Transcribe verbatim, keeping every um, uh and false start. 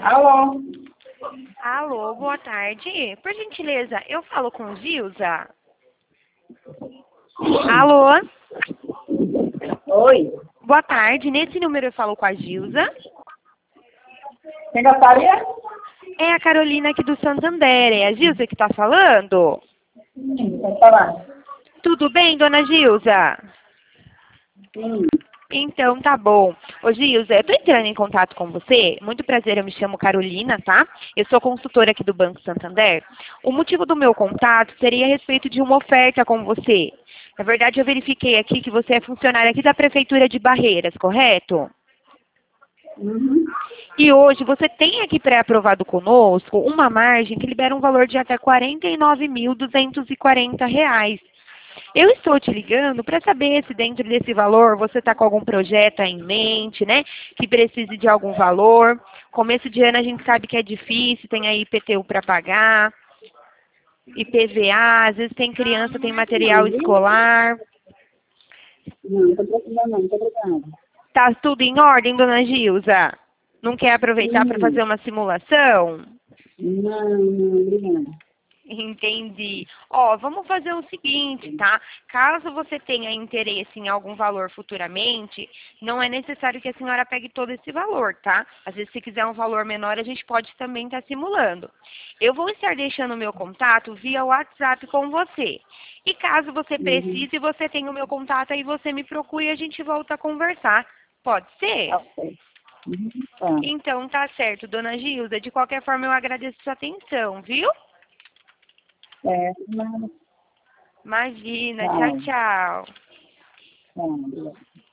Alô? Alô, boa tarde. Por gentileza, eu falo com Zilza? Alô? Oi? Boa tarde. Nesse número eu falo com a Gilza. Quem gostaria? É a Carolina aqui do Santander. É a Gilza que está falando? Sim, pode falar. Tudo bem, dona Gilza? Sim. Então, tá bom. Ô, Gilza, eu tô entrando em contato com você. Muito prazer, eu me chamo Carolina, tá? Eu sou consultora aqui do Banco Santander. O motivo do meu contato seria a respeito de uma oferta com você. Na verdade, eu verifiquei aqui que você é funcionária aqui da Prefeitura de Barreiras, correto? Uhum. E hoje você tem aqui pré-aprovado conosco uma margem que libera um valor de até quarenta e nove mil duzentos e quarenta reais. Eu estou te ligando para saber se dentro desse valor você está com algum projeto aí em mente, né? Que precise de algum valor. Começo de ano a gente sabe que é difícil, tem aí I P T U para pagar, I P V A, às vezes tem criança, tem material Não, viu? escolar. Não, não tô precisando não, tô obrigada. Tá tudo em ordem, dona Gilza? Não quer aproveitar para Sim. fazer uma simulação? Não, não, obrigada. Entendi. Ó, vamos fazer o seguinte, tá? Caso você tenha interesse em algum valor futuramente, não é necessário que a senhora pegue todo esse valor, tá? Às vezes, se quiser um valor menor, a gente pode também estar simulando. Eu vou estar deixando o meu contato via WhatsApp com você. E caso você Uhum. precise, você tem o meu contato, aí você me procura e a gente volta a conversar. Pode ser? Tá ok. Uhum. Tá. Então, tá certo, dona Gilda. De qualquer forma, eu agradeço sua atenção, viu? É, nada. Imagina, tchau, Tchau. tchau. Tchau. Obrigada.